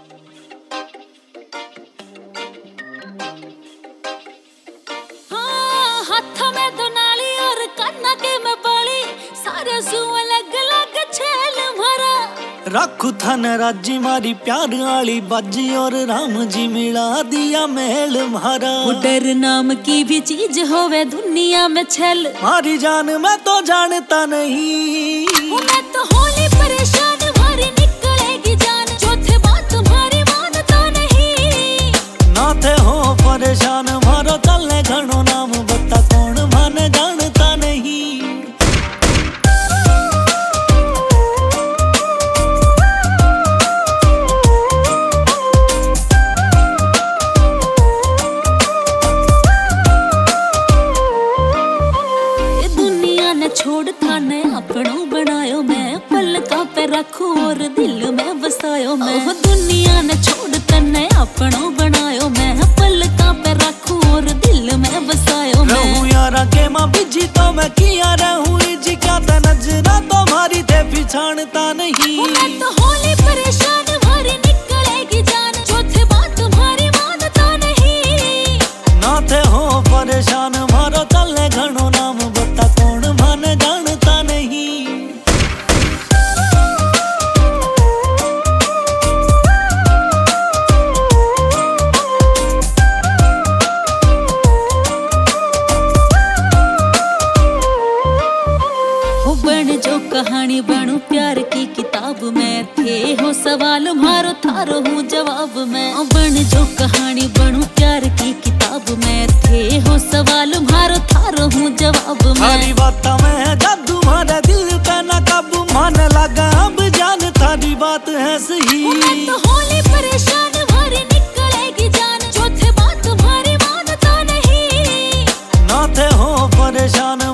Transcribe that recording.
हाथ में तो नाली और काना के में बाली, सारे सुआ लग लग छेल भरा। रखू थन राजी मारी प्यार आली बाजी, और राम जी मिला दिया मेल मारा। डर नाम की भी चीज होवे दुनिया में छल, मारी जान मैं तो जानता नहीं। मैं तो होली परेशान मारी निकलेगी जान, चौथे बात तुम्हारी मानता नहीं। ना थे हो परेशान मारो चलने घणो नाम, बता कौन मन जानता नहीं। छोड़ थाने अपनों बनायो मैं, पलका पे रखू और दिल में बसायो मैं। दुनिया ने छोड़ तने अपनों बनायो मैं, पलका पे रखू और दिल में बसायो मैं। रहूं यारा के मां बिजी तो मैं किया रहूं जी, क्या था नजरा तुम्हारी थे पिछाड़ता नहीं। मैं तो होली परेशान मारी निकलेगी जान, चौथे बात तुम्हारी मानता नहीं। ना थे हो परेशान मारो चलने घणो नाम, बता कौन मन जानता नहीं। हो बन जो कहानी बनू प्यार की किताब में, थे हो सवाल मारो थारो हूँ जवाब में। बन जो कहानी बनू प्यार की किताब में, थे हो सवाल मारो थारो हूँ जवाब में। थारी बात में जादू मारा दिल का ना काबू, मान लगा अब जान थारी बात है सही। मैं तो होली परेशान मारी निकलेगी जान, चौथे बात तुम्हारी मानता नहीं। ना थे हो परेशान